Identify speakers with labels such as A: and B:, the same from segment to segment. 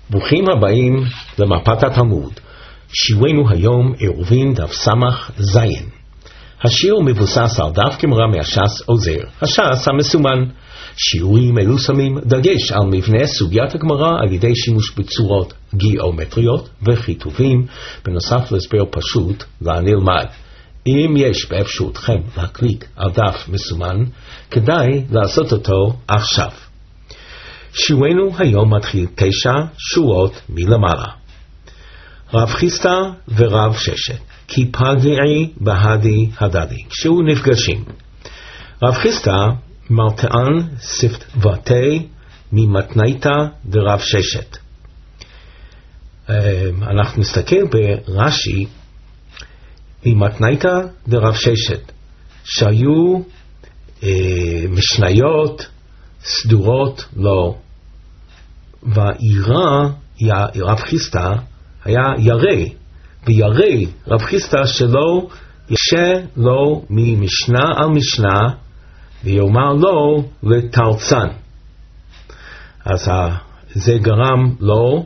A: ברוכים הבאים למפת התלמוד. שיעורנו היום עירובין דף סמך זין. השיר מבוסס על דף גמרא מהש"ס עוזר, הש"ס המסומן. שיעורים אלו שמים דגש על מבנה סוגיית הגמרא על ידי שימוש בצורות גיאומטריות וכיתובים, בנוסף להסבר פשוט לנלמד. אם יש באפשרותכם להקליק על דף מסומן, כדאי לעשות אותו עכשיו. שיעורנו היום מתחיל 9 שורות מלמעלה. רב חיסדא ורב ששת, כי פגעי בהדי הדדי, כשהוא נפגשים. רב חיסדא מרתען שפתותי ממתנייתא דרב ששת. אנחנו נסתכל ברש"י, ממתנייתא דרב ששת, שהיו משניות סדורות לו, והעירה רב חיסדא היה ירי, וירי רב חיסדא שלו ישה לו ממשנה על משנה, ויאמר לו לתרצן. אז זה גרם לו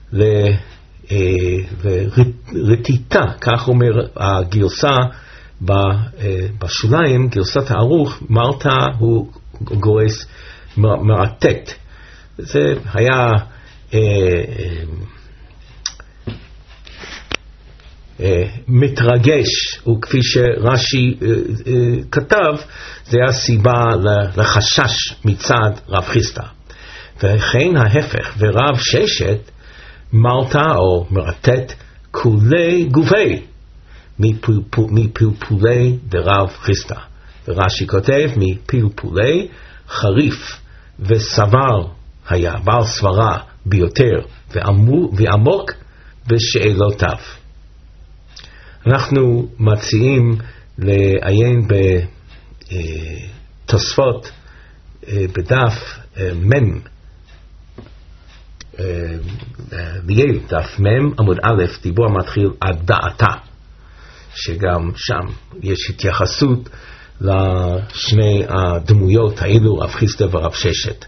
A: לרטיטה, כך אומר הגרסה בשוליים, גרסת הערוך, מרתא הוא גורס מרטט. זה היה מתרגש, וכפי שרש"י כתב, זה היה סיבה לחשש מצד רב חיסדא. וכן ההפך, ורב ששת מרתא או מרטט כולי גובי מפלפולי דרב חיסדא. ורש"י כותב מפלפולי חריף וסבר היה, בעל סברה ביותר ועמוק בשאלותיו. אנחנו מציעים לעיין בתוספות בדף מם, ליל דף מם עמוד א', דיבור מתחיל עד דעתה, שגם שם יש התייחסות לשני הדמויות האלו, רב חיסדא ורב ששת.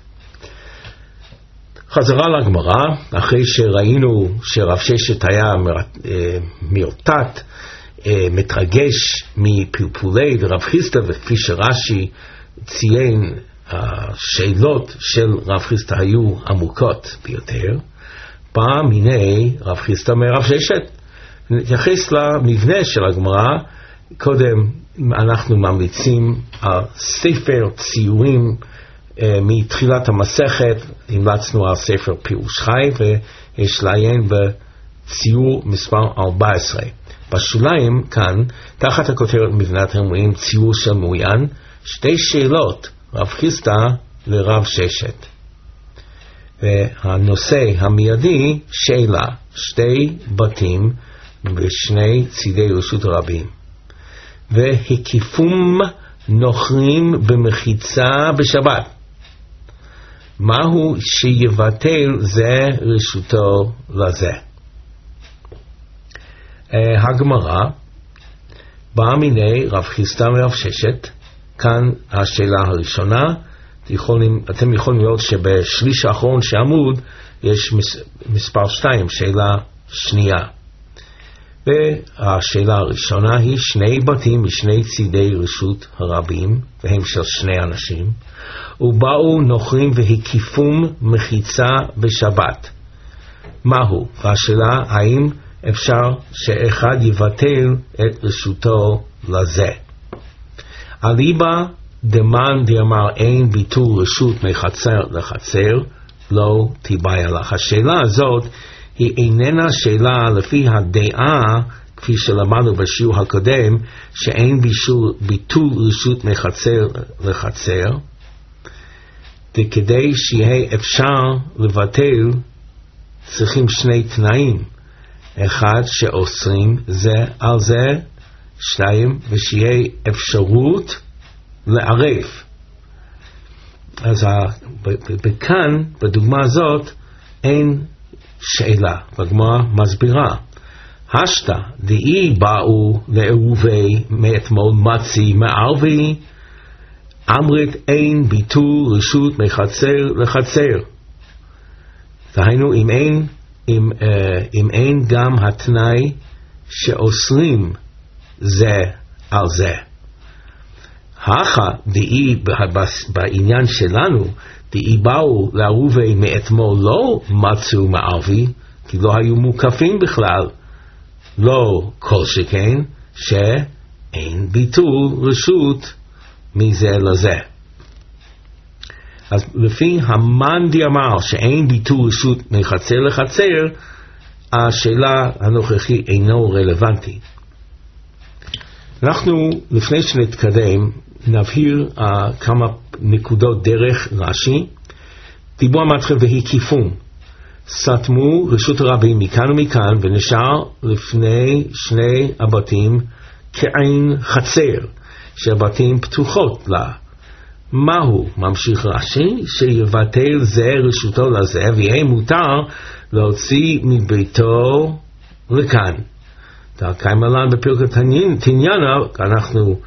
A: חזרה לגמרא, אחרי שראינו שרב ששת היה מרטט, מתרגש מפלפולי ורב חיסדא, וכפי שרש"י ציין, השאלות של רב חיסדא היו עמוקות ביותר, בא מיני רב חיסדא מרב ששת. נתייחס למבנה של הגמרא. קודם אנחנו ממליצים על ספר ציורים מתחילת המסכת, המלצנו על ספר פירוש חי, ויש לעיין בציור מספר 14. בשוליים כאן, תחת הכותרת מבנה, אתם רואים ציור של מעוין, שתי שאלות, רב חיסדא לרב ששת. והנושא המיידי, שאלה, שתי בתים בשני צידי רשות הרבים. והקיפום נוכרים במחיצה בשבת. מהו שיבטל זה רשותו לזה? הגמרא באה מיני רב חיסדא ורב ששת. כאן השאלה הראשונה. אתם יכולים לראות שבשליש האחרון שעמוד יש מספר 2, שאלה שנייה. והשאלה הראשונה היא שני בתים משני צידי רשות הרבים, והם של שני אנשים, ובאו נוכרים והקיפום מחיצה בשבת. מהו? והשאלה, האם אפשר שאחד יבטל את רשותו לזה? אליבא דמן דאמר אין ביטול רשות מחצר לחצר, לא תיבאי לך. השאלה הזאת היא איננה שאלה לפי הדעה, כפי שלמדנו בשיעור הקודם, שאין ביטול רשות מחצר לחצר, וכדי שיהיה אפשר לבטל צריכים שני תנאים. אחד, שאוסרים זה על זה, 2, ושיהיה אפשרות לערב. אז בכאן, בדוגמה הזאת, אין שאלה, והגמרא מסבירה. השתא דאי באו לעירובי מאתמול מצי מערבי, אמרת אין ביטול רשות מחצר לחצר. דהיינו, אם אין אם אין גם התנאי שאוסרים זה על זה. דאי בעניין שלנו, דאי באו לערובי מאתמול לא מצאו מערבי, כי לא היו מוקפים בכלל, לא כל שכן שאין ביטול רשות מזה לזה. אז לפי המאן דאמר שאין ביטול רשות מחצר לחצר, השאלה הנוכחית אינו רלוונטי. אנחנו לפני שנתקדם נבהיר כמה נקודות דרך רש"י. דיבור המתחיל והקיפום, סתמו רשות הרבים מכאן ומכאן ונשאר לפני שני הבתים כעין חצר שהבתים פתוחות לה. מהו? ממשיך רש"י, שיבטל זה רשותו לזה ויהיה מותר להוציא מביתו לכאן. קיימלן בפרק תניאנה אנחנו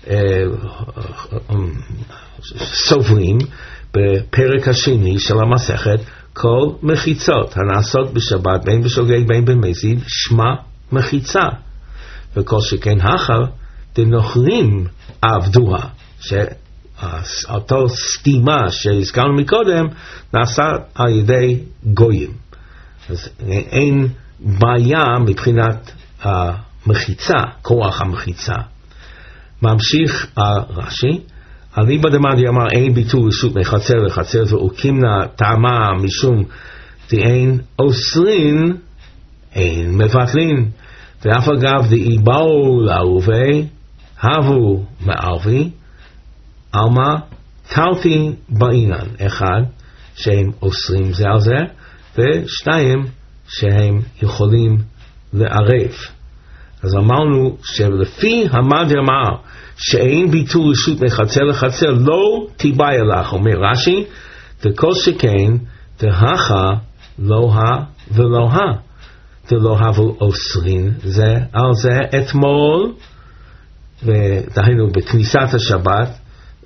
A: סוברים בפרק השני של המסכת, כל מחיצות הנעשות בשבת בין בשוגג בין במזיד שמה מחיצה, וכל שכן אחר דנוכרים עבדוה, שאותו סתימה שהזכרנו מקודם נעשה על ידי גויים. אז אין בעיה מבחינת המחיצה, כוח המחיצה. ממשיך רש"י, אליבא דמאן דאמר אין ביטול רשות מחצר לחצר ואוקימנה טעמה משום דאין אוסרין אין מבטלין, ואף אגב דאי באו לערובי הבו מערבי, עלמא תלתי בעינן, אחד שהם אוסרים זה על זה, ושתיים שהם יכולים לערב. אז אמרנו שלפי המאן דאמר שאין ביטול רשות מחצר לחצר לא תיבאי לך, אומר רש"י, וכל שכן דהכה לא ולא דלא הבו אוסרין זה על זה אתמול, ודהיינו בכניסת השבת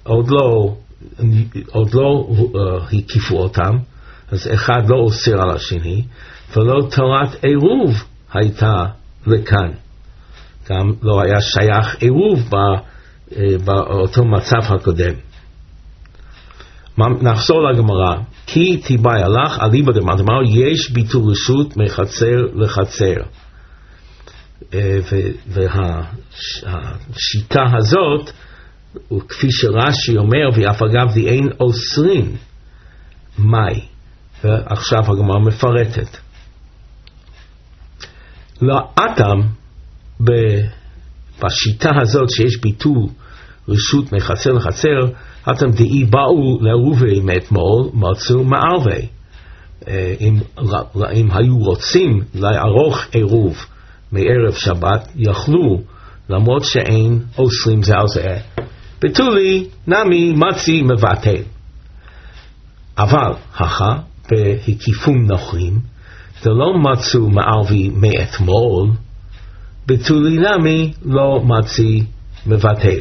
A: עוד לא הקיפו אותם, אז אחד לא אוסר על השני, ולא תורת עירוב הייתה לכאן, גם לא היה שייך עירוב באותו מצב הקודם. נחזור לגמרא, כי תיבאי לך אליבא דמאן דאמר יש ביטול רשות מחצר לחצר, והשיטה הזאת כפי שרש"י אומר, ואף אגב דאין אוסרין מאי, ועכשיו הגמרא מפרטת. לאטם בשיטה הזאת שיש ביטול רשות מחצר לחצר, אטם דאי באו לערובי מאתמול מצאו מערבי. אם היו רוצים לערוך עירוב מערב שבת יכלו, למרות שאין אוסרים זה על זה. ביטולי נמי מצי מבטל. אבל בהקיפום נוכרים ולא מצאו מערבי מאתמול, ביטולי נמי לא מצי מבטל.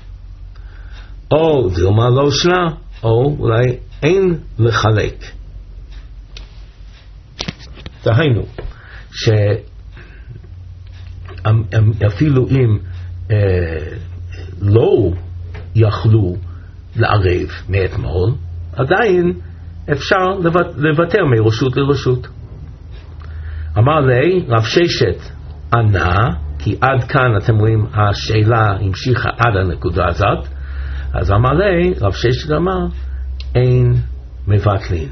A: או דילמה לא שנה, או אולי אין לחלק. דהיינו, שאפילו אם לא יכלו לערב מאתמול, עדיין אפשר לוותר מרשות לרשות. אמר לי רב ששת ענה, כי עד כאן אתם רואים השאלה המשיכה עד הנקודה הזאת, אז אמר לי רב ששת אמר אין מבטלין,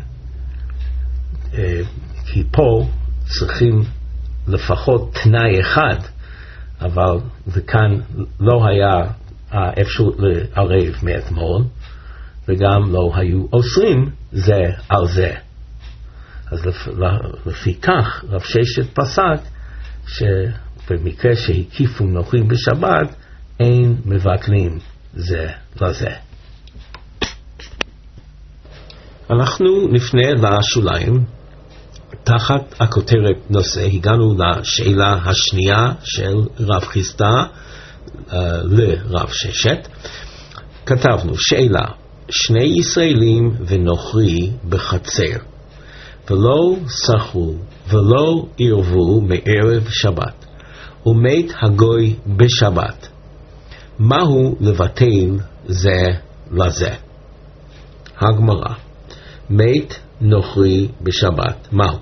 A: כי פה צריכים לפחות תנאי אחד, אבל וכאן לא היה האפשרות לערב מאתמול, וגם לא היו אוסרים זה על זה. אז לפי כך רב ששת פסק שבמקרה שהקיפו נוכרים בשבת אין מבטלים זה לזה. אנחנו נפנה לשוליים. תחת הכותרת נושא הגענו לשאלה השנייה של רב חיסדא לרב ששת. כתבנו שאלה, שני ישראלים ונוכרי בחצר, ולא סחרו ולא ערבו מערב שבת, ומת הגוי בשבת. מהו לבטל זה לזה? הגמרא, מת נוכרי בשבת, מהו?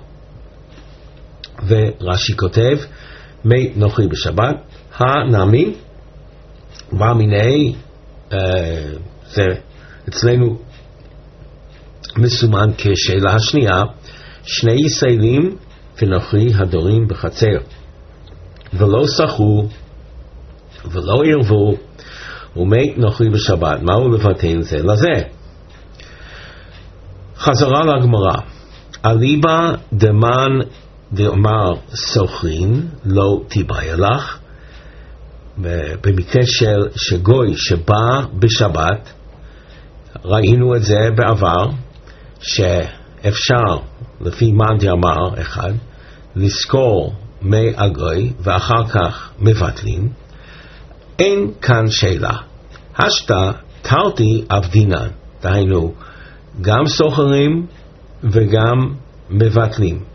A: ורש"י כותב, מת נוכרי בשבת, הנמי, והמיני, זה אצלנו מסומן כשאלה השנייה, שני ישראלים ונוכרי הדורים בחצר, ולא סחרו ולא ערבו, ומת נוכרי בשבת, מהו לבטל זה לזה? חזרה לגמרא, אליבא דמן דאמר סוחרין לא תיבאי לך, במקרה של גוי שבא בשבת, ראינו את זה בעבר, שאפשר לפי מאן דאמר אחד לזכור מהגוי ואחר כך מבטלים. אין כאן שאלה, השתא תרתי אבדינן, דהיינו גם סוחרים וגם מבטלים.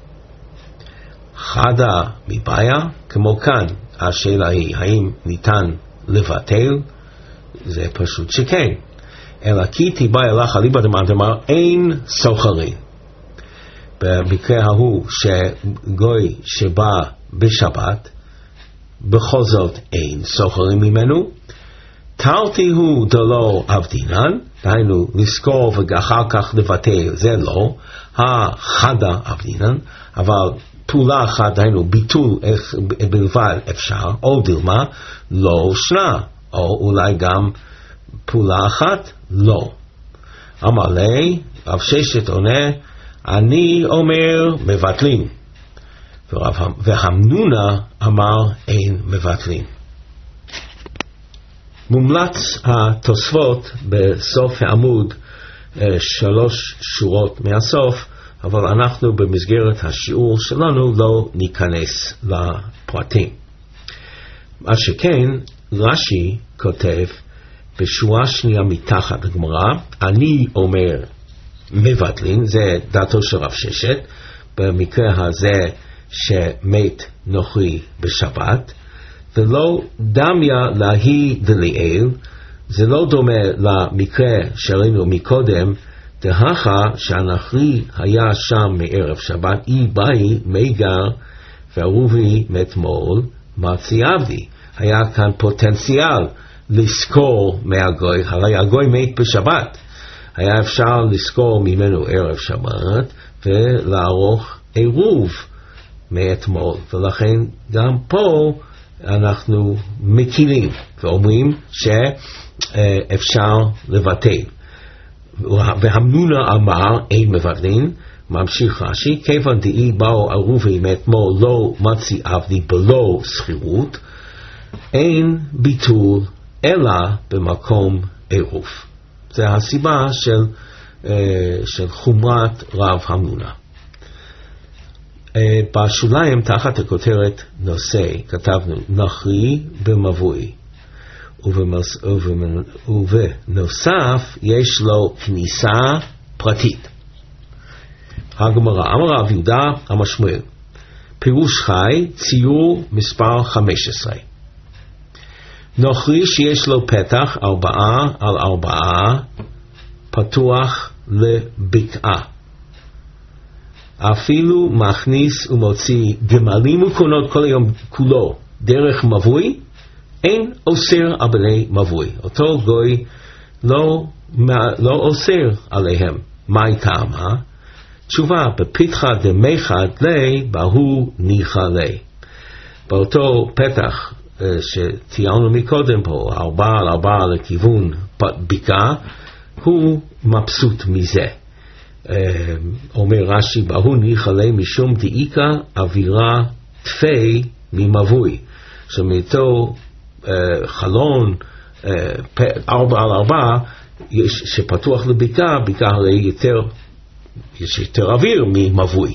A: חדה מבעיה, כמו כאן השאלה היא האם ניתן לבטל, זה פשוט שכן. אלא כי תיבאי לך אליבא דמן דאמר אין סוחרים. במקרה ההוא שגוי שבא בשבת, בכל זאת אין סוחרים ממנו. תרתי הוא דלא אבדינן, דהיינו לזכור ואחר כך לבטל, זה לא, החדה אבדינן, אבל פעולה אחת, דהיינו ביטול בלבד אפשר, או דילמה, לא שנה, או אולי גם פעולה אחת, לא. אמר לי, רב ששת עונה, אני אומר מבטלים. והמנונה אמר אין מבטלים. מומלץ התוספות בסוף העמוד 3 שורות מהסוף, אבל אנחנו במסגרת השיעור שלנו לא ניכנס לפרטים. מה שכן, רש"י כותב בשורה שנייה מתחת הגמרא, אני אומר מבטלים, זה דעתו של רב ששת, במקרה הזה שמת נוכרי בשבת, ולא דמיה להי דליאל, זה לא דומה למקרה שראינו מקודם, דהכה שהנוכרי היה שם מערב שבת, אי באי מיגר וערובי מאתמול מצי עבדי. היה כאן פוטנציאל לזכור מהגוי, הרי הגוי מת בשבת, היה אפשר לזכור ממנו ערב שבת ולערוך עירוב מאתמול, ולכן גם פה אנחנו מקילים ואומרים שאפשר לבטל. והמנונה אמר אין מבטלים, ממשיך רש"י, כיוון דאי באו ערובי מאתמול לא מצי עבדי בלא שכירות, אין ביטול אלא במקום עירוב. זה הסיבה של חומרת רב המנונה. בשוליים תחת הכותרת נושא כתבנו נוכרי במבוי, ובנוסף יש לו כניסה פרטית. הגמרא, אמר רב יהודה אמר שמואל, פירוש חי, ציור מספר 15. נוכרי שיש לו פתח 4x4 פתוח לבקעה, אפילו מכניס ומוציא גמלים וקונות כל היום כולו דרך מבוי, אין אוסר על בני מבוי. אותו גוי לא אוסר עליהם. מה טעמה? תשובה, בפתחה דמחד לי, בהו ניחא לי. באותו פתח שציינו מקודם פה, 4x4 לכיוון בקעה, הוא מבסוט מזה. אומר רש"י, בהו ניחא לי משום דאיקה אווירה תפי ממבוי. שמאותו חלון 4x4 שפתוח לבקעה, בקעה הרי יש יותר אוויר ממבוי.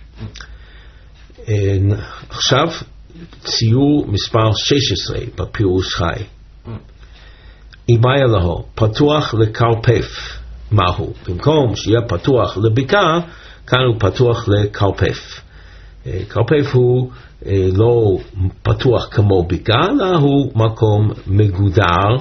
A: עכשיו ציור מספר 16 בפירוש חי. איבאי אלוהו, פתוח לקרפף. מהו? במקום שיהיה פתוח לבקעה, כאן הוא פתוח לקרפף. קרפף הוא לא פתוח כמו בקעה, אלא הוא מקום מגודר,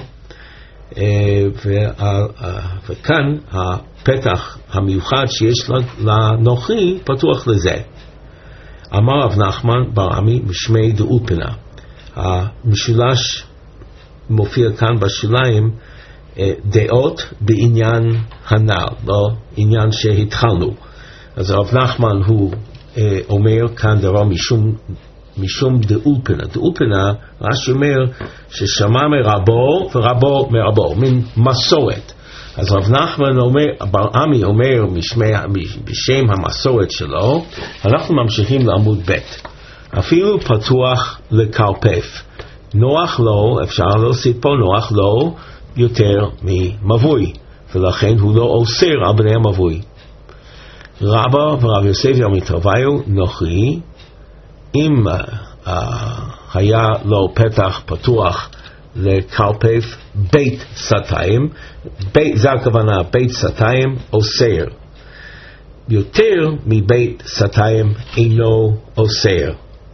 A: וכאן הפתח המיוחד שיש לנוכרי פתוח לזה. אמר רב נחמן בר עמי משמי דאולפנה. המשולש מופיע כאן בשוליים, דעות בעניין הנ"ל, לא עניין שהתחלנו. אז רב נחמן הוא אומר כאן דבר משום דאולפנה. דאולפנה, רש"י אומר ששמע מרבו ורבו מרבו, מין מסורת. אז רב נחמן אומר, בר עמי אומר בשם המסורת שלו. אנחנו ממשיכים לעמוד ב'. אפילו פתוח לקרפף, נוח לו, אפשר להוסיף פה נוח לו יותר ממבוי, ולכן הוא לא אוסר על בני המבוי. רבא ורב יוסף ירמיתרוויו נוכרי, אם היה לו פתח פתוח לקרפף בית סתיים, זה הכוונה, בית סתיים אוסר. יותר מבית סתיים אינו אוסר.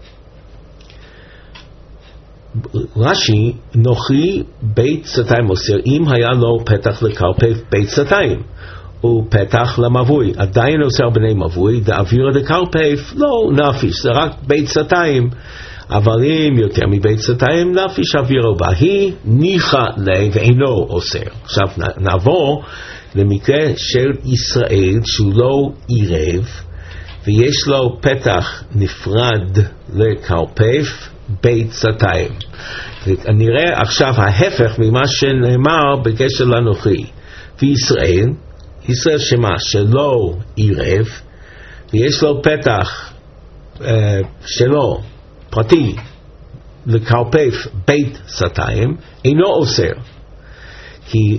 A: רש"י, נוכרי בית סתיים אוסר, אם היה לו פתח לקרפף בית סתיים ופתח למבוי, עדיין אוסר בני מבוי, דאווירא דקרפף לא נפיש, זה רק בית סתיים. אבל אם יותר מבית סתיים נפיש אווירו בה, היא ניחא ליה ואינו אוסר. עכשיו נעבור למקרה של ישראל שהוא לא עירב ויש לו פתח נפרד לקרפף בית סתיים. נראה עכשיו ההפך ממה שנאמר בקשר לנוכרי. וישראל, ישראל שמה שלא עירב ויש לו פתח שלו פרטי לקרפף בית סתיים, אינו אוסר. כי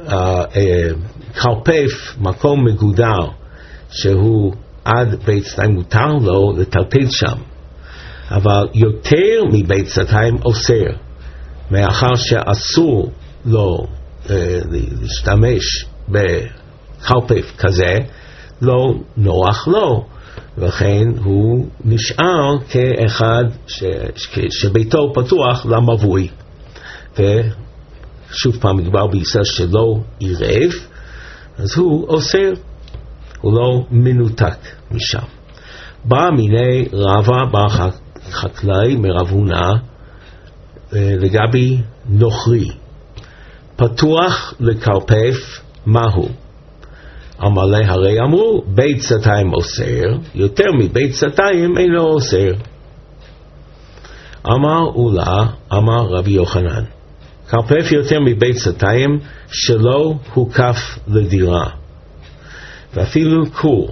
A: קרפף מקום מגודר שהוא עד בית סתיים מותר לו לטלטל שם, אבל יותר מבית סתיים אוסר, מאחר שאסור לו להשתמש בקרפף כזה, לא נוח לו, וכן הוא נשאר כאחד שביתו פתוח למבוי. ושוב פעם מדובר בישראל שלא עירב, אז הוא אוסר, הוא לא מנותק משם. בא מיני רבא בר חקלאי מרב הונא לגבי נוכרי פתוח לקרפף, מהו? אמר לה, הרי אמרו בית סתיים אוסר, יותר מבית סתיים אינו אוסר. אמר אולה, אמר רבי יוחנן, קרפף יותר מבית סתיים שלא הוקף לדירה, ואפילו קור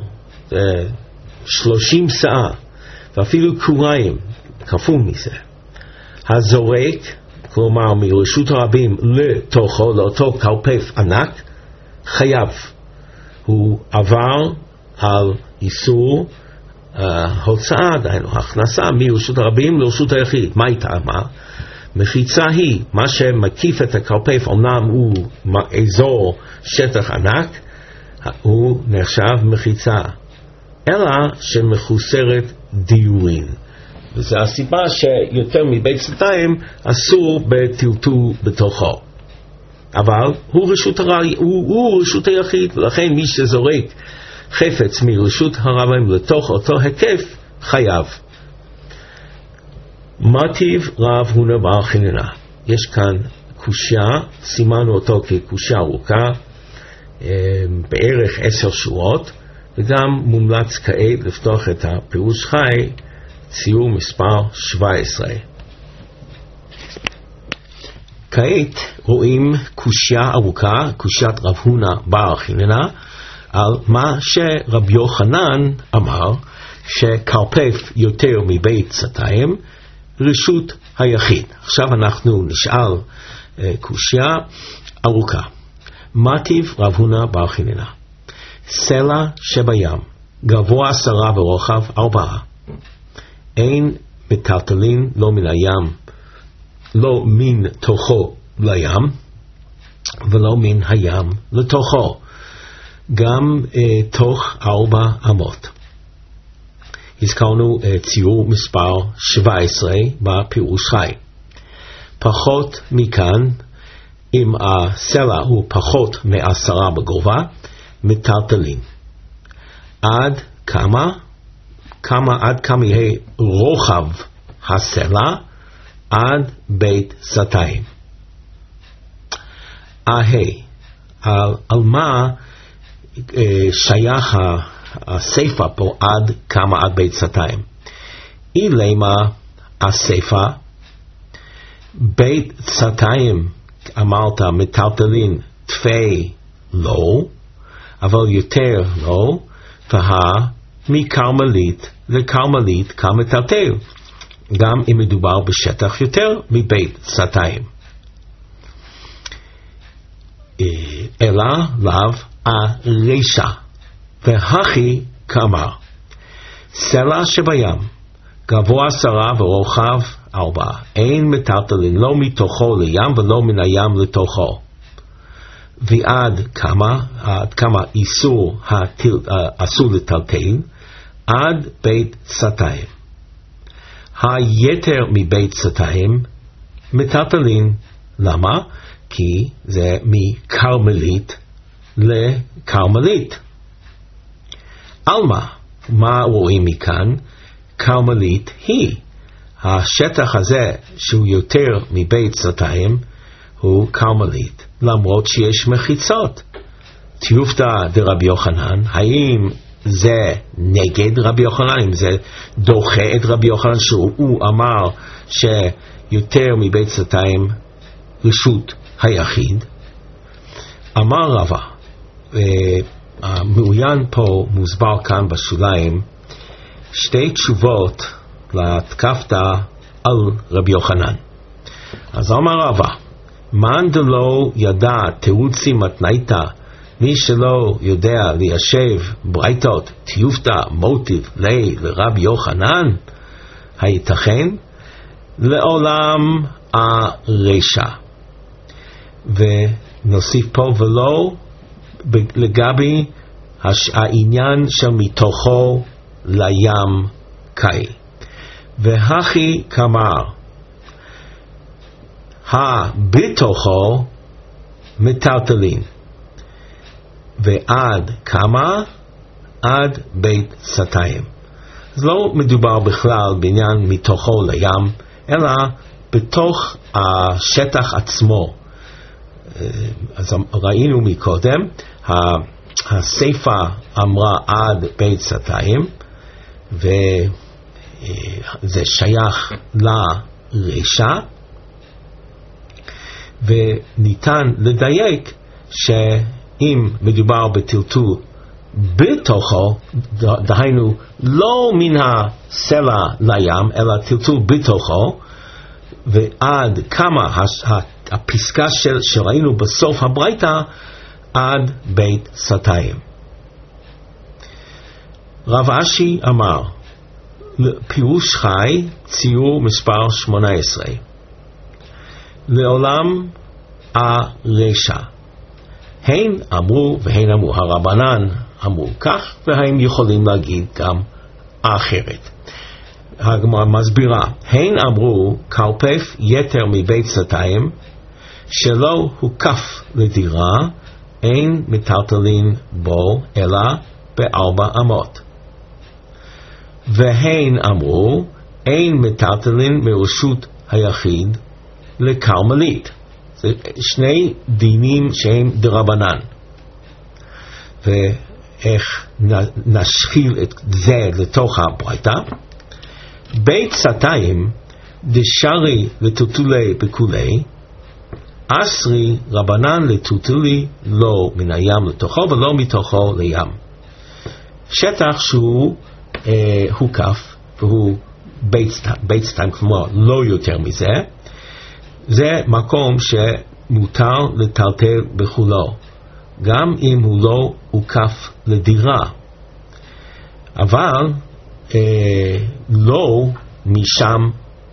A: 30 שאה, ואפילו קוריים כפול מזה, הזורק, כלומר מרשות הרבים לתוכו, לאותו קרפף ענק, חייב. הוא עבר על איסור הוצאה, דהיינו הכנסה מרשות הרבים לרשות היחיד. מה הייתה? מה? מחיצה היא, מה שמקיף את הקרפף, אמנם הוא אזור שטח ענק, הוא נחשב מחיצה, אלא שמחוסרת דיורין. וזו הסיבה שיותר מבית סתיים אסור בטלטול בתוכו. אבל הוא רשות היחיד, ולכן מי שזורק חפץ מרשות הרבים לתוך אותו היקף חייב. מה טיב רב הונא בר חנינא? יש כאן קושיה, סימנו אותו כקושיה ארוכה, בערך 10 שורות, וגם מומלץ כעת לפתוח את הפירוש חי, ציור מספר 17. כעת רואים קושיה ארוכה, קושיית רב הונא בר חנינא, על מה שרב יוחנן אמר, שקרפף יותר מבית סתיים, רשות היחיד. עכשיו אנחנו נשאל קושיה ארוכה. מה טיב רב הונא בר חנינא? סלע שבים, גבוה 10 ורוחב 4. אין מטלטלין לא מן הים, לא מן תוכו לים, ולא מן הים לתוכו, גם תוך 4 אמות. הזכרנו ציור מספר 17 בפירוש חי. פחות מכאן, אם הסלע הוא פחות מ10 בגובה, מטלטלין. עד כמה יהיה רוחב הסלע? עד בית סתיים. על מה שייך הסיפה פה עד כמה עד בית סתיים? אילמה הסיפה בית סתיים אמרת מטלטלין תפי לא, אבל יותר לא, מכרמלית לכרמלית כמטלטל, גם אם מדובר בשטח יותר מבית סתיים. אלא לאו הרשע, והכי כאמר, סלע שבים, גבוה 10 ורוחב 4, אין מטלטלין לא מתוכו לים ולא מן הים לתוכו. ועד כמה אסור לטלטל? עד בית סתיים. היתר מבית סתיים מטלטלין. למה? כי זה מקרמלית לקרמלית. אלמה, מה רואים מכאן? קרמלית היא. השטח הזה שהוא יותר מבית סתיים הוא קרמלית, למרות שיש מחיצות. תיופתא דרבי יוחנן, האם זה נגד רבי יוחנן? אם זה דוחה את רבי יוחנן שהוא אמר שיותר מבית סתיים רשות היחיד? אמר רבא, מעוין פה מוסבר כאן בשוליים שתי תשובות להתקפתא על רבי יוחנן. אז אמר רבא, מאן דלא ידע תירוצי מתנייתא, מי שלא יודע ליישב ברייתות תיופתא מוטיב לרבי יוחנן, הייתכן? לעולם הרשע. ונוסיף פה ולא לגבי העניין של מתוכו לים קאי. והכי כאמר, בתוכו מטלטלין. ועד כמה? עד בית סתיים. אז לא מדובר בכלל בעניין מתוכו לים, אלא בתוך השטח עצמו. אז ראינו מקודם, הסיפה אמרה עד בית סתיים, וזה שייך לרשע, וניתן לדייק שאם מדובר בטלטול בתוכו, דהיינו לא מן הסלע לים, אלא טלטול בתוכו, ועד כמה הפסקה שראינו בסוף הברייתא, עד בית סתיים. רב אשי אמר, פירוש חי, ציור מספר 18, לעולם הרשע. הן אמרו והן אמרו, הרבנן אמרו כך, והם יכולים להגיד גם אחרת. הגמרא מסבירה, הן אמרו קלפף יתר מבית סתיים, שלא הוקף לדירה, אין מטלטלין בו אלא ב4 אמות. והן אמרו, אין מטלטלין מרשות היחיד לקרמלית. זה שני דינים שהם דרבנן. ואיך נשחיל את זה לתוך הברייתא? בית סתיים דשרי לטלטולי בכולי, אסרי רבנן לטלטולי לא מן הים לתוכו ולא מתוכו לים. שטח שהוא הוקף והוא בית סתיים, כלומר לא יותר מזה, זה מקום שמותר לטלטל בכולו, גם אם הוא לא הוקף לדירה. אבל לא משם,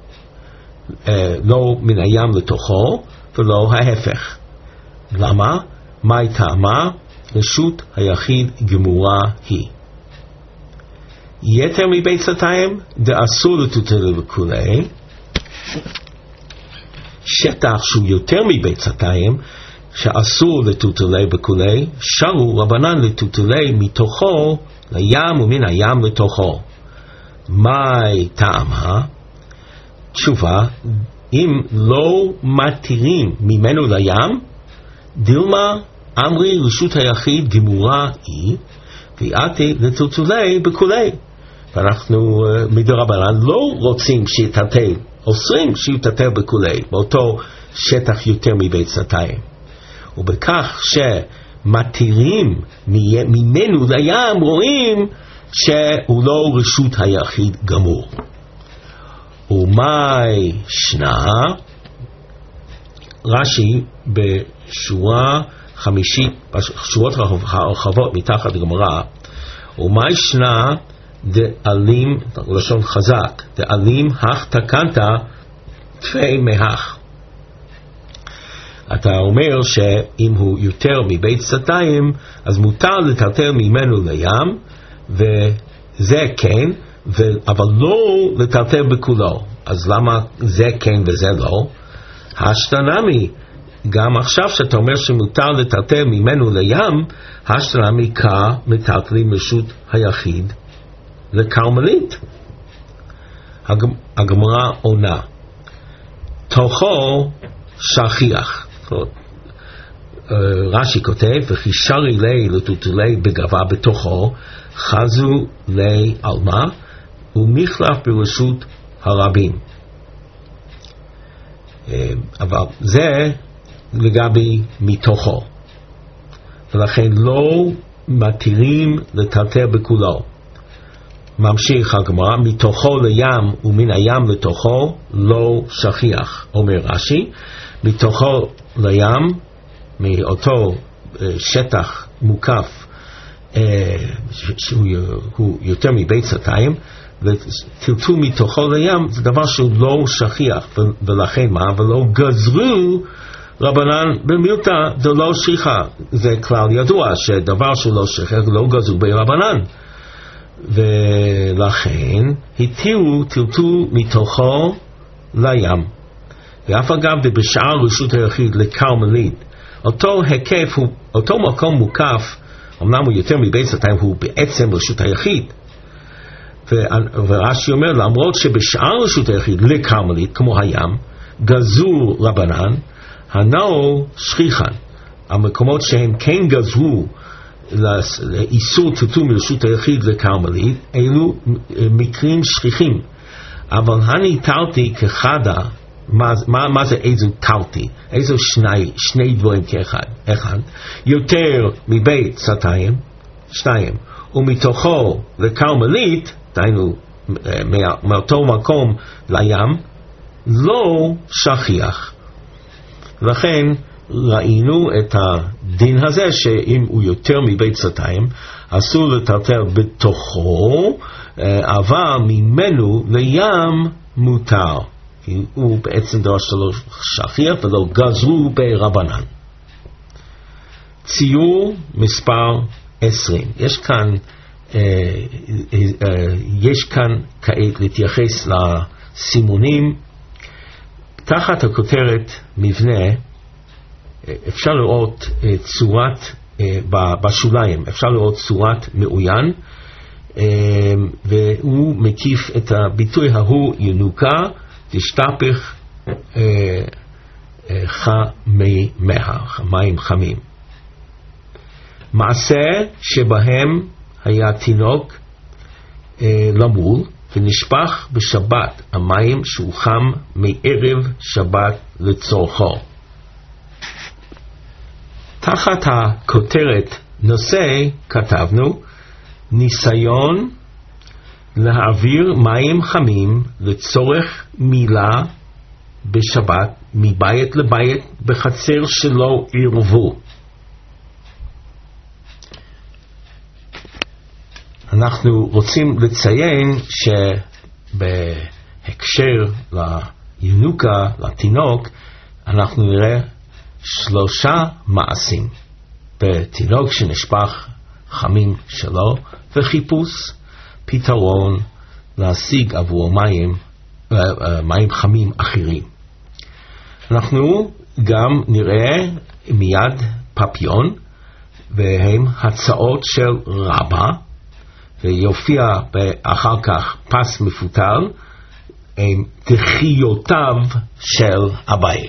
A: לא מן הים לתוכו ולא ההפך. למה? מה טעמה? רשות היחיד גמורה היא. יתר מביצתיים דאסור לטוטלי וכולי. שטח שהוא יותר מביצתיים שאסור לטוטלי וכולי, שרו רבנן לטוטלי מתוכו לים ומן הים לתוכו. מהי טעמה? תשובה, אם לא מתירים ממנו לים, דילמה אמרי רשות היחיד גמורה היא, ויעתי לטוטלי בכולי. ואנחנו מדרבנן לא רוצים שיטטל, אוסרים שיטטל בכולי, באותו שטח יותר מביצתיים. ובכך שמתירים ממנו לים, רואים שהוא לא רשות היחיד גמור. ומאי שנה? רש"י בשורה חמישית, בשורות הרחבות מתחת לגמרא, ומאי שנה דאלים, לשון חזק, דאלים הך תקנת תפי מהך. אתה אומר שאם הוא יותר מביצתיים, אז מותר לטלטל ממנו לים, וזה כן, אבל לא לטלטל בכולו. אז למה זה כן וזה לא? השתנמי, גם עכשיו שאתה אומר שמותר לטלטל ממנו לים, השתנמי מטלטלים רשות היחיד לכרמלית. הגמרא עונה, תוכו שכיח. רש"י כותב, וכי שרי לי לטוטלי בגבה בתוכו, חזו לי עלמה, ומחלף ברשות הרבים. אבל זה לגבי מתוכו, ולכן לא מתירים לטלטל בכולו. ממשיך הגמרא, מתוכו לים ומן הים לתוכו לא שכיח. אומר רש"י, מתוכו לים, מאותו שטח מוקף שהוא יותר מביצתיים, וטלטול מתוכו לים זה דבר שהוא לא שכיח, ולכן מה? ולא גזרו רבנן במילתא דלא שכיחה. זה כלל ידוע שדבר שהוא לא שכיח לא גזרו ברבנן, ולכן התירו טלטול מתוכו לים. ואף אגב בשאר רשות היחיד לכרמלית, אותו היקף, אותו מקום מוקף, אמנם הוא יותר מביצתיים, הוא בעצם רשות היחיד. ורש"י אומר, למרות שבשאר רשות היחיד לכרמלית, כמו הים, גזרו רבנן, הנאו שכיחן. המקומות שהם כן גזרו לאיסור טלטול מרשות היחיד לכרמלית, אלו מקרים שכיחים. אבל אני תרתי כחדה, מה זה איזו תרתי? איזו שני דברים כאחד. אחד, יותר מביצתיים, שתיים, ומתוכו לכרמלית, דהיינו מאותו מקום לים, לא שכיח. לכן ראינו את הדין הזה שאם הוא יותר מביצתיים אסור לטלטל בתוכו, אבל ממנו לים מותר, כי הוא בעצם דבר שלא שכיח ולא גזרו ברבנן. ציור מספר 20. יש כאן כעת להתייחס לסימונים. תחת הכותרת מבנה אפשר לראות צורת, בשוליים אפשר לראות צורת מאוין, והוא מקיף את הביטוי ההוא ינוקה תשתפך חמי מהר, מים חמים. מעשה שבהם היה תינוק למול ונשפך בשבת המים שהוא חם מערב שבת לצורכו. תחת הכותרת נושא כתבנו ניסיון להעביר מים חמים לצורך מילה בשבת מבית לבית בחצר שלא עירבו. אנחנו רוצים לציין שבהקשר לינוקה, לתינוק, אנחנו נראה 3 מעשים. בתינוק שנשפך חמים שלו וחיפוש, פתרון להשיג עבור מים חמים אחרים. אנחנו גם נראה מיד פפיון, והם הצעות של רבא, ויופיע אחר כך פס מפותל, עם דחיותיו של אביי.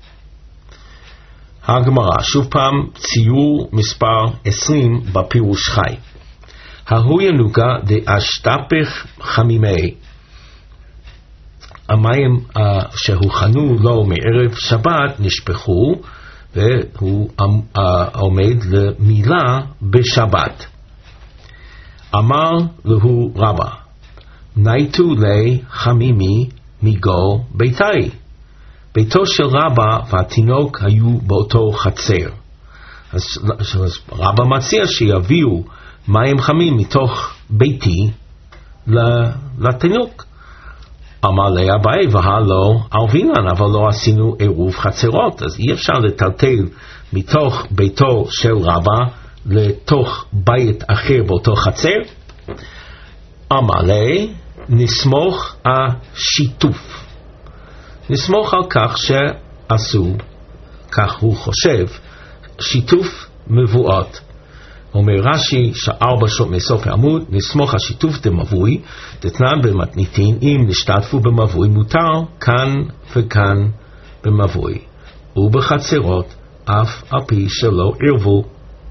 A: הגמרא, שוב פעם ציור מספר 20 בפירוש חי. ההוא ינוקה דאשתפך חמימי, המים שהוכנו לו מערב שבת נשפכו, והוא עומד למילה בשבת. אמר לו רבא, נייתו לי חמימי מגו ביתי. ביתו של רבא והתינוק היו באותו חצר. אז רבא מציע שיביאו מים חמים מתוך ביתי לתינוק. אמר לי אביי, והלא ערבינן, אבל לא עשינו עירוב חצרות, אז אי אפשר לטלטל מתוך ביתו של רבא לתוך בית אחר באותו חצר. אמר לי, נסמוך השיתוף, נסמוך על כך שעשו, כך הוא חושב, שיתוף מבואות. אומר רש"י, 4 שורות מסוף העמוד, נסמוך השיתוף דמבוי, דתנן במתניתין, אם נשתתפו במבוי, מותר כאן וכאן במבוי, ובחצרות אף על פי שלא ערבו.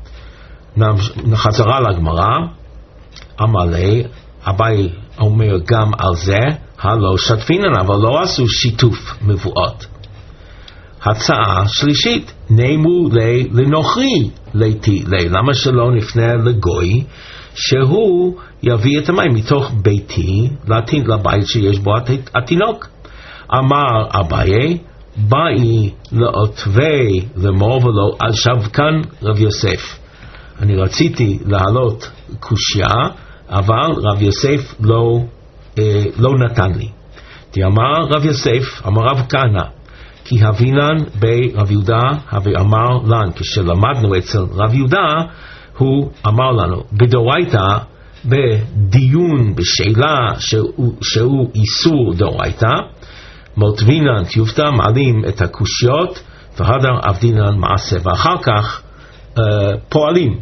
A: נחזרה לגמרא, אמר לי, אביי אומר גם על זה, הלא שתפינן, אבל לא עשו שיתוף מבואות. הצעה שלישית, נאמו לי לנוכרי ליתי לי, למה שלא נפנה לגוי שהוא יביא את המים מתוך ביתי לבית שיש בו התינוק. אמר אביי, באי לעוטבי למור ולא שבקן רב יוסף. אני רציתי להעלות קושיה, אבל רב יוסף לא נתן לי. אמר רב יוסף, אמר רב כהנא, כי הבינן ברב יהודה, ואמר לנו, כשלמדנו אצל רב יהודה, הוא אמר לנו, בדורייתא, בדיון, בשאלה שהוא איסור דורייתא, מוטבינן טיובתא, מעלים את הקושיות, והדר עבדינן מעשה, ואחר כך פועלים.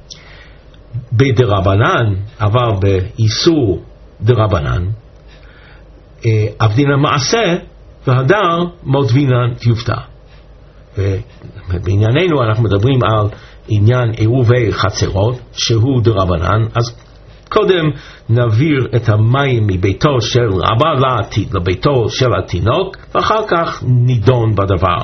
A: בדרבנן, אבל באיסור דרבנן, עבדינן מעשה, והדר מוטבינן טיובתא. ובענייננו אנחנו מדברים על עניין עירובי חצרות, שהוא דרבנן, אז קודם נעביר את המים מביתו של רבא לביתו של התינוק, ואחר כך נידון בדבר.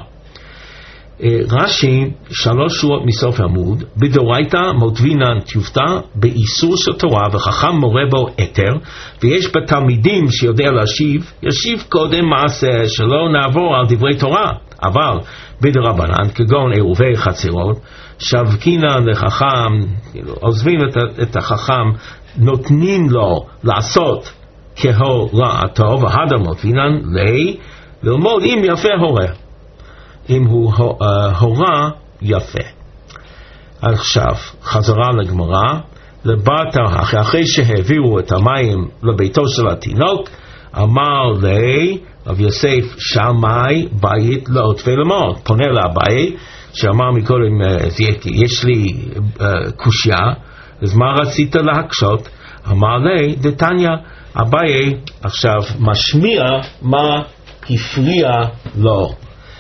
A: רש"י, 3 שורות מסוף העמוד, בדורייתא מוטבינן טיובתא, באיסור של תורה וחכם מורה בו אתר, ויש בתלמידים שיודע להשיב, ישיב קודם מעשה, שלא נעבור על דברי תורה. אבל בדרבנן, כגון עירובי חצרות, שבקינן לחכם, עוזבים את החכם, נותנים לו לעשות כהוראתו, והדר מוטבינן ללמוד אם יפה הורה, אם הוא הורה יפה. עכשיו חזרה לגמרא, לבטר, אחרי שהעבירו את המים לביתו של התינוק, אמר לי רב יוסף, שמאי בית לעוטבי למור. פונה לאביי שאמר מקודם, יש לי קושיה, אז מה רצית להקשות? אמר לי, דתניא. אביי עכשיו משמיע מה הפריע לו.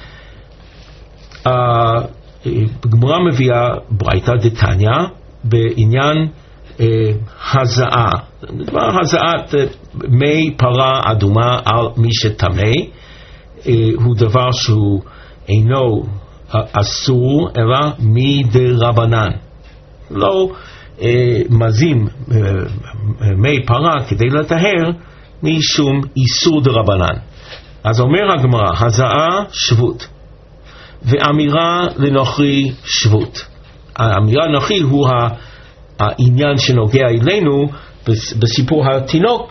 A: הגמרא מביאה ברייתא דתניא בעניין הזעה. הזעת מי פרה אדומה על מי שטמא הוא דבר שהוא אינו אסור אלא מדרבנן. לא מזים מי פרה כדי לטהר משום איסור דרבנן. אז אומר הגמרא, הזעה שבות, ואמירה לנוכרי שבות. האמירה לנוכרי הוא העניין שנוגע אלינו בסיפור התינוק,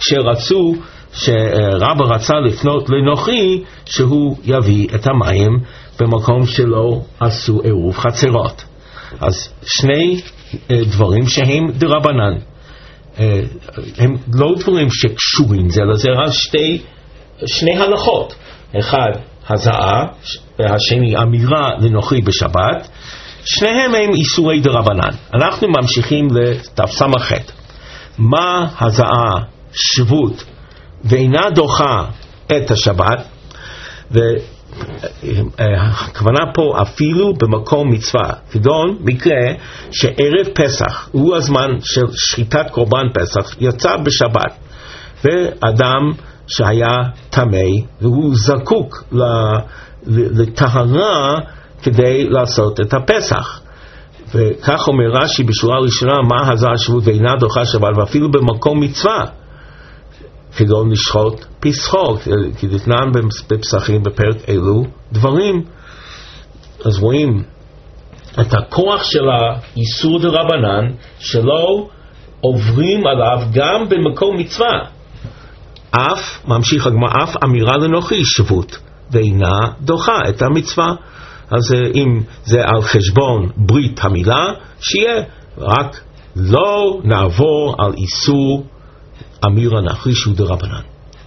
A: שרבא רצה לפנות לנוכרי שהוא יביא את המים במקום שלא עשו עירוב חצרות. אז שני דברים שהם דרבנן. הם לא דברים שקשורים זה לזה, רק שני הלכות, אחד הזעה והשני אמירה לנוכרי בשבת, שניהם הם איסורי דרבנן. אנחנו ממשיכים לתס"ח. מה הזעה שבות ואינה דוחה את השבת, והכוונה פה אפילו במקום מצווה, כגון מקרה שערב פסח הוא הזמן של שחיטת קורבן פסח, יצא בשבת ואדם שהיה טמא והוא זקוק לטהרה כדי לעשות את הפסח, וכך אומר רש"י בשורה הראשונה, מה הזעה שבות ואינה דוחה שבת, ואפילו במקום מצווה כגון לשחוט פסחו, כי נתנן בפסחים בפרק אלו דברים. אז רואים את הכוח של האיסור דרבנן שלא עוברים עליו גם במקום מצווה. אף, ממשיך הגמרא, אף אמירה לנוכרי שבות ואינה דוחה את המצווה. אז אם זה על חשבון ברית המילה, שיהיה רק לא נעבור על איסור אמירה נוכרי שהוא דרבנן.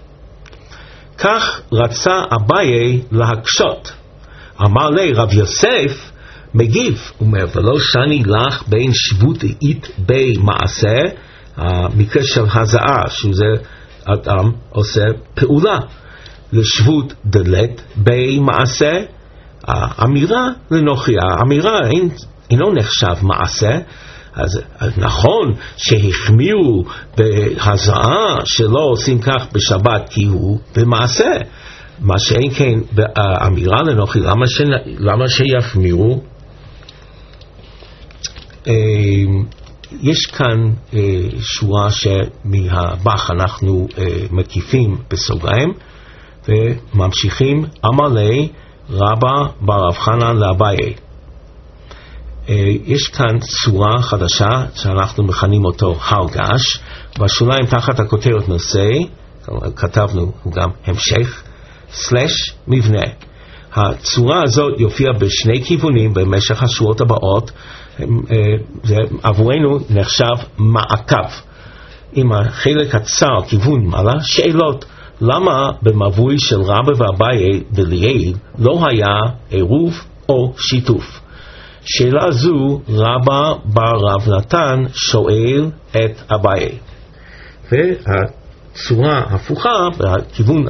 A: כך רצה אביי להקשות. אמר לי רב יוסף מגיב, אומר, ולא שני לך בין שבות אית במעשה, המקרה של הזעה, שזה אדם עושה פעולה, לשבות דלת במעשה, האמירה לנוכרי, האמירה אינו נחשב מעשה. אז נכון שהחמירו בהזעה שלא עושים כך בשבת כי הוא במעשה, מה שאין כן באמירה לנוכרי, למה שיחמירו? יש כאן שורה שמהבח אנחנו מקיפים בסוגריים וממשיכים. אמר לי רבא בר רב חנן לאביי. יש כאן צורה חדשה שאנחנו מכנים אותו הרגש, בשוליים תחת הכותרת נושא, כתבנו הוא גם המשך, סלש מבנה. הצורה הזאת יופיע בשני כיוונים במשך השורות הבאות, זה עבורנו נחשב מעקב. עם החלק הצר, כיוון מעלה, שאלות. למה במבוי של רבא ואביי דליאל לא היה עירוב או שיתוף? שאלה זו רבא בר רב נתן שואל את אביי, והצורה הפוכה בכיוון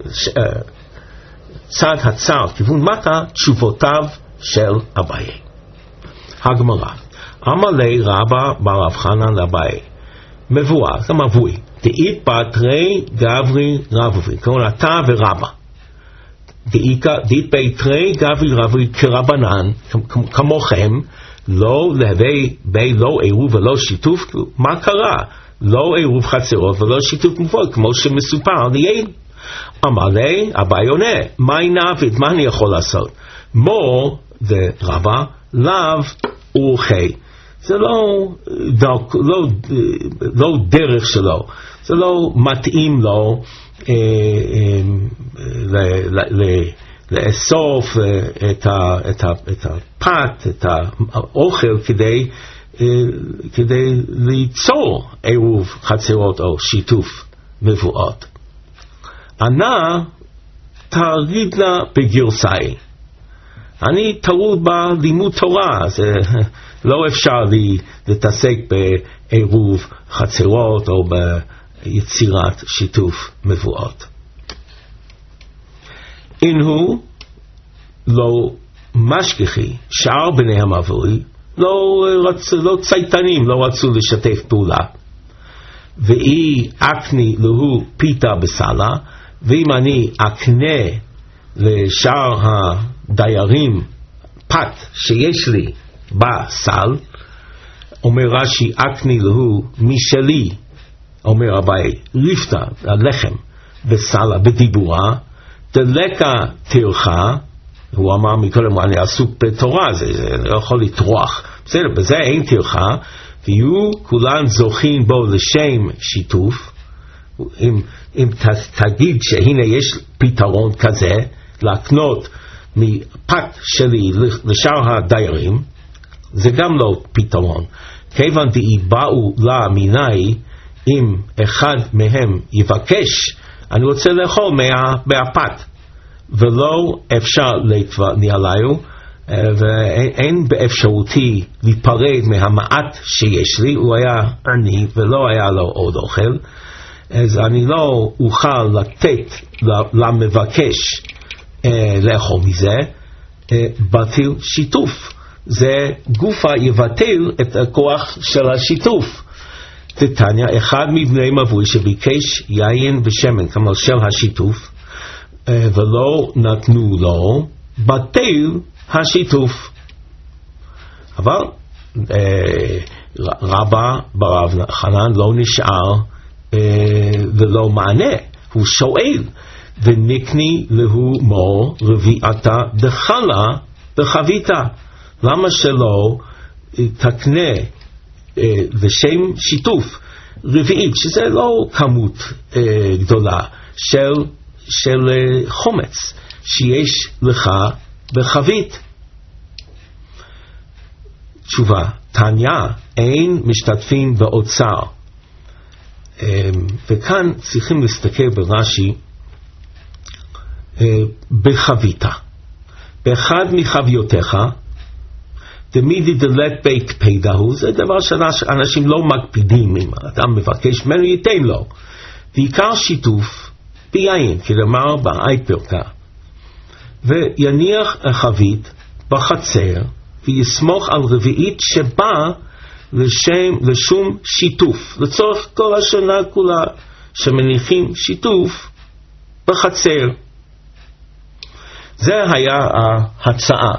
A: צד הצר כיוון מטה, תשובותיו של אביי. הגמרא, אמר לי רבא בר רב חנן לאביי, מבואר, זה מבוי, דאית בתרי גברי רבובי, כלומר אתה ורבא, דאית בתרי גברי רבובי כרבנן, כמוכם, לא להווי בי לא עירוב ולא שיתוף. מה קרה? לא עירוב חצרות ולא שיתוף מבוא, כמו שמסופר ליעל. אמר לי, אביי עונה, מה נעביד, מה אני יכול לעשות? מור ורבא, לאו אורחי. זה לא דרך שלו, זה לא מתאים לו לאסוף את הפת, את האוכל כדי ליצור עירוב חצרות או שיתוף מבואות. ענה תרידנה בגרסאי, אני טרוד בלימוד תורה, זה לא אפשר לי להתעסק בעירוב חצרות או ביצירת שיתוף מבואות. אינהו לא משגיחי, שאר בני המבוי לא צייתנים, לא רצו לשתף פעולה. ואי אקני להו פיתה בסלה, ואם אני אקנה לשאר הדיירים פת שיש לי בסל, אומר רש"י, אקני להו משלי, אומר אביי, ריפתא, הלחם בסלה בדיבורה, דלקה תרחה, הוא אמר מקודם, אני עסוק בתורה, זה לא יכול לטרוח, בסדר, בזה אין תרחה, ויהיו כולן זוכים בו לשם שיתוף. אם תגיד שהנה יש פתרון כזה, להקנות מפת שלי לשאר הדיירים, זה גם לא פתרון. כיוון דאי באו לה מיני, אם אחד מהם יבקש, אני רוצה לאכול מהפת, ולא אפשר להתוונע עליו, ואין באפשרותי להיפרד מהמעט שיש לי, הוא היה עני ולא היה לו עוד אוכל, אז אני לא אוכל לתת למבקש לאכול מזה, בטל שיתוף. זה גופה יבטל את הכוח של השיתוף. תתניא, אחד מבני מבוי שביקש יין ושמן כמו של השיתוף, ולא נתנו לו, בטל השיתוף. אבל רבא ברב חנן לא נשאר ולא מענה, הוא שואל, ונקני להו מור רביעתה דחלה דחביתה. למה שלא תקנה לשם שיתוף רביעית, שזה לא כמות גדולה של חומץ שיש לך בחבית? תשובה, תניא, אין משתתפים באוצר. וכאן צריכים להסתכל ברש"י, בחביתה, באחד מחביותיך, תמיד דלת בית פדהו, זה דבר שאנשים לא מקפידים, אם אדם מבקש ממנו ייתן לו, ועיקר שיתוף ביין, כלומר בעית פרקה, ויניח החבית בחצר, ויסמוך על רביעית שבא לשום שיתוף, לצורך כל השנה כולה, שמניחים שיתוף בחצר. זה היה ההצעה.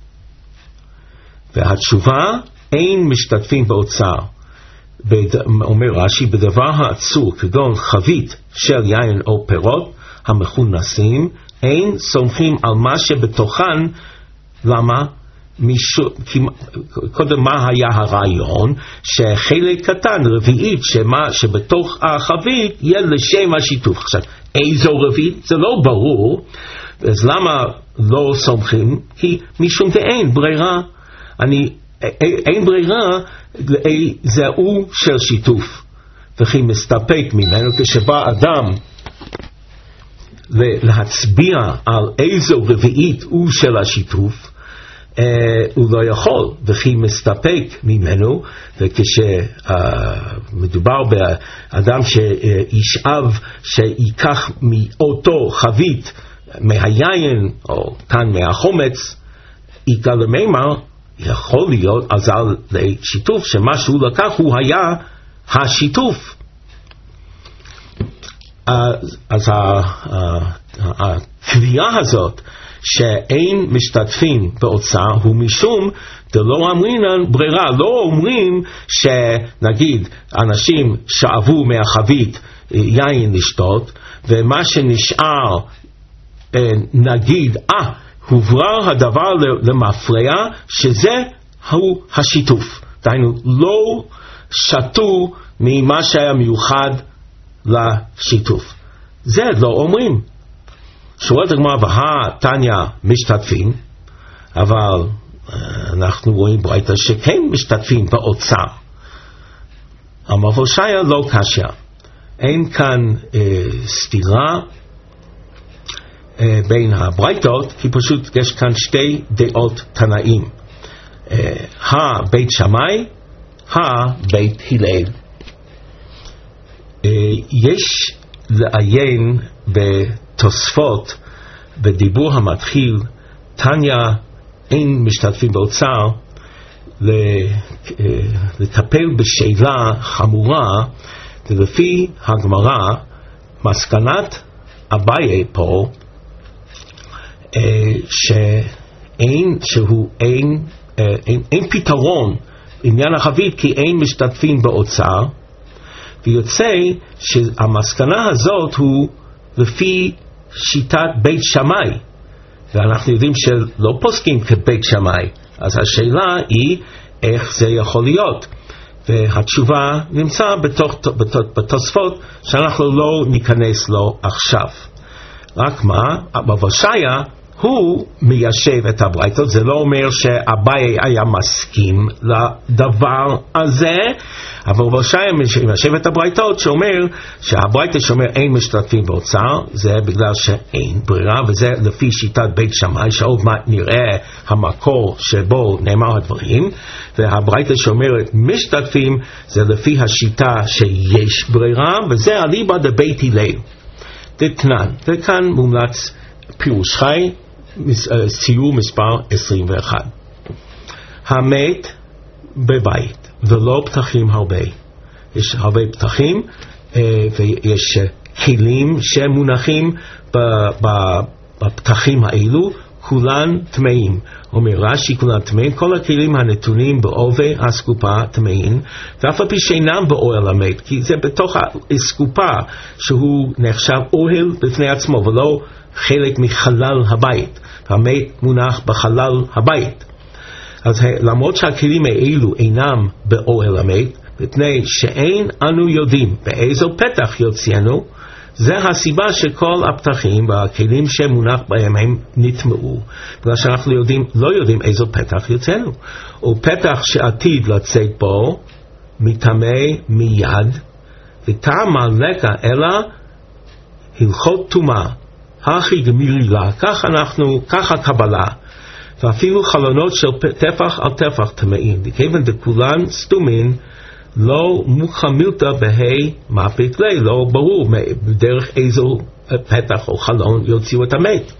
A: והתשובה, אין משתתפים באוצר. אומר רש"י, בדבר העצור, כגון חבית של יין או פירות המכונסים, אין סומכים על מה שבתוכן. למה? קודם מה היה הרעיון? שחלק קטן, רביעית, שבתוך החבית יהיה לשם השיתוף. עכשיו, איזו רביעית? זה לא ברור. אז למה לא סומכים? כי משום דאין ברירה. אין ברירה, זהו של שיתוף, וכי מסתפק ממנו. כשבא אדם להצביע על איזו רביעית הוא של השיתוף, הוא לא יכול, וכי מסתפק ממנו. וכשמדובר באדם שישאב, שיקח מאותו חבית מהיין, או כאן מהחומץ, יגע למימר, יכול להיות עזר לשיתוף, שמה שהוא לקח הוא היה השיתוף. אז הקביעה הזאת שאין משתתפים באוצר הוא משום דלא אומרינן ברירה. לא אומרים שנגיד אנשים שאבו מהחבית יין לשתות, ומה שנשאר נגיד הוברר הדבר למפרע, שזה הוא השיתוף. דהיינו, לא שתו ממה שהיה מיוחד לשיתוף. זה לא אומרים. שואלת הגמרא, תניא משתתפים, אבל אנחנו רואים ברייתא שכן משתתפים באוצר. אמר הושעיה לא קשיא. אין כאן סתירה בין הברייתות, כי פשוט יש כאן שתי דעות תנאים, הבית שמאי, הבית הלל. יש לעיין בתוספות בדיבור המתחיל תניא אין משתתפים באוצר, לטפל בשאלה חמורה. ולפי הגמרא, מסקנת אביי פה, אין פתרון עניין החבית, כי אין משתתפים באוצר, ויוצא שהמסקנה הזאת הוא לפי שיטת בית שמאי, ואנחנו יודעים שלא פוסקים כבית שמאי. אז השאלה היא איך זה יכול להיות, והתשובה נמצא בתוספות שאנחנו לא ניכנס לו עכשיו. רק מה, בהושעיה הוא מיישב את הברייתות. זה לא אומר שאביי היה מסכים לדבר הזה, אבל רב הושעיה מיישב את הברייתות שאומר שהברייתא שאומר אין משתתפים באוצר, זה בגלל שאין ברירה, וזה לפי שיטת בית שמאי, שעוד מעט נראה המקור שבו נאמר הדברים. והברייתא שאומרת משתתפים זה לפי השיטה שיש ברירה, וזה אליבא דבית הלל דתנן. וכאן מומלץ פירוש חי, ציור מספר 21. המת בבית ולא פתחים הרבה, יש הרבה פתחים ויש כלים שמונחים בפתחים האלו, כולן טמאים. אומר רש"י כולן טמאים, כל הכלים הנתונים בעובי הסקופה טמאים, ואף על פי שאינם באוהל המת, כי זה בתוך הסקופה שהוא נחשב אוהל בפני עצמו ולא חלק מחלל הבית. המת מונח בחלל הבית. אז למרות שהכלים האלו אינם באוהל המת, מפני שאין אנו יודעים באיזו פתח יוציאנו, זה הסיבה שכל הפתחים והכלים שמונח בהם הם נטמעו, בגלל שאנחנו לא יודעים איזו פתח יוצאנו. ופתח שעתיד לצאת בו מטמא מיד, וטעם הלקה אלא הלכות טומאה, הכי גמירי לה, כך הקבלה, ואפילו חלונות של טפח על טפח טמאים, דכיוון דכולן סתומין, לא מוכמילתא בהי מפית לי, לא ברור בדרך איזו פתח או חלון יוציאו את המת.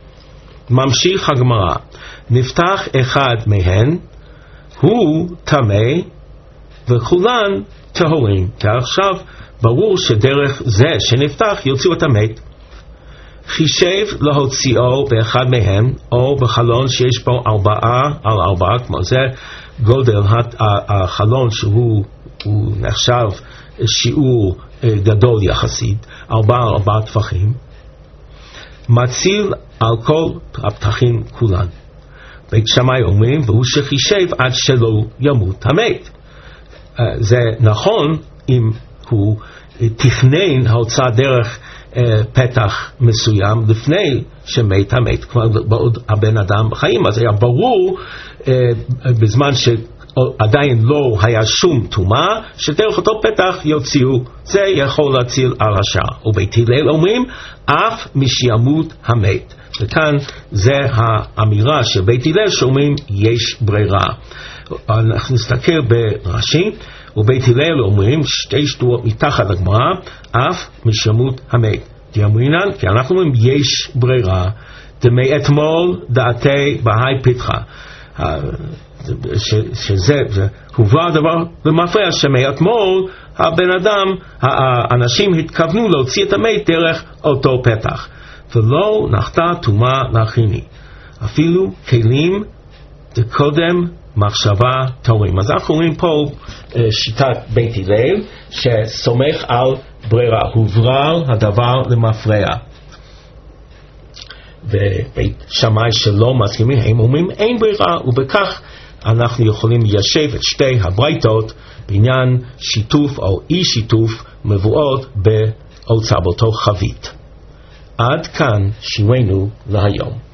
A: ממשיך הגמרא, נפתח אחד מהן, הוא טמא וכולן טהורים. כי עכשיו ברור שדרך זה שנפתח יוציאו את המת. חישב להוציאו באחד מהם, או בחלון שיש בו 4 על 4, כמו זה גודל החלון שהוא נחשב שיעור גדול יחסית, 4 על 4 טפחים, מציל על כל הפתחים כולן. בית שמאי אומרים, והוא שחישב עד שלא ימות המת. זה נכון אם הוא תכנן ההוצאה דרך פתח מסוים לפני שמת המת, כבר בעוד הבן אדם בחיים, אז היה ברור בזמן שעדיין לא היה שום טומאה, שדרך אותו פתח יוציאו, זה יכול להציל על השאר. ובית הלל אומרים, אף משימות המת. וכאן זה האמירה של בית הלל שאומרים יש ברירה. אנחנו נסתכל ברש"י, ובית הלל אומרים 2 שטרות מתחת לגמרא, אף משימות המת. דאמרינן, כי אנחנו אומרים יש ברירה, דמי אתמול דעתי בהי פתחה, שזה הובא הדבר במפרע שמאתמול הבן אדם, האנשים התכוונו להוציא את המת דרך אותו פתח, ולא נחתה טומאה להכיני, אפילו כלים דקודם מחשבה טהורים. אז אנחנו רואים פה שיטת בית הלל שסומך על ברירה, הוברר הדבר למפרע. ובית שמאי שלא מסכימים, הם אומרים אין ברירה, ובכך אנחנו יכולים ליישב את שתי הברייתות בעניין שיתוף או אי שיתוף מבואות באוצר באותו חבית. עד כאן שיעורנו להיום.